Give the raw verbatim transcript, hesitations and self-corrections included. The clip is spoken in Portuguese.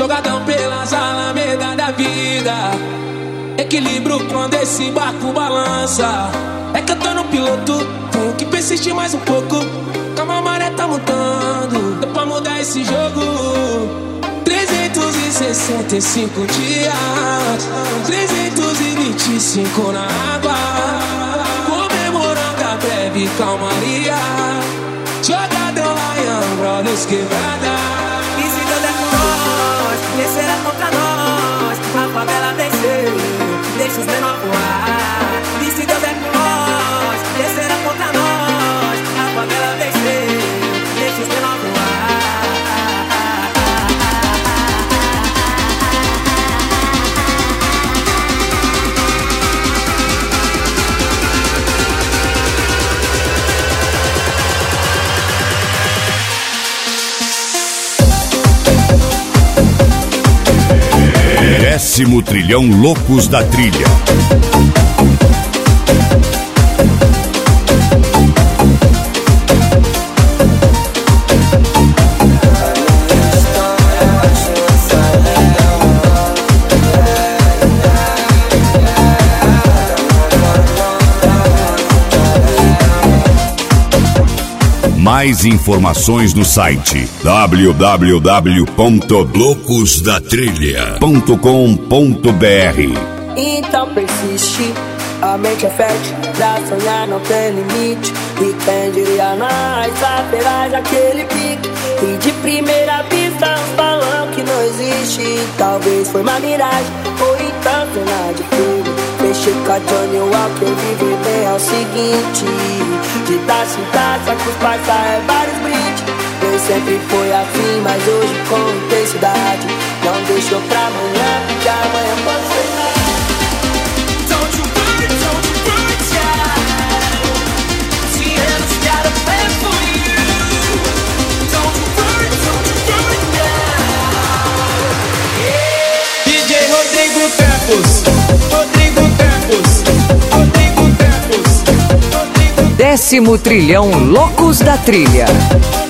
jogadão pelas alamedas da vida. Equilíbrio quando esse barco balança. É que eu tô no piloto, tenho que persistir mais um pouco. Calma, a maré tá mudando, dá pra mudar esse jogo. Trezentos e sessenta e cinco dias, trezentos e vinte e cinco na água, comemorando a breve calmaria. Jogadão Lion Brothers quebrada. E se Deus é com nós, descerá contra nós. A favela desceu, deixa os menor voar. E se Deus é com nós, descerá contra nós. A favela desceu, deixa os menor voar. Décimo Trilhão Loucos da Trilha. Mais informações no site w w w ponto loucos da trilha ponto com ponto b r. Então persiste, a mente é fértil, pra sonhar não tem limite. E quem diria nós, atrás daquele pique. E de primeira vista uns balão que não existe. Talvez foi uma miragem, ou então cena de filme. Mexer com a Johnny Walker, viver bem é o seguinte. De taça em taça, com os parça é vários brindes. Nem sempre foi assim, mas hoje com intensidade. Não deixou pra amanhã, porque amanhã pode ser nada. Don't you worry, don't you worry, child. Tiana's got a plan for you. Don't you worry, don't you worry now. Yeah. D J Rodrigo Campos, Rodrigo Campos, Rodrigo Campos, Rodrigo. Décimo Trilhão Loucos da Trilha.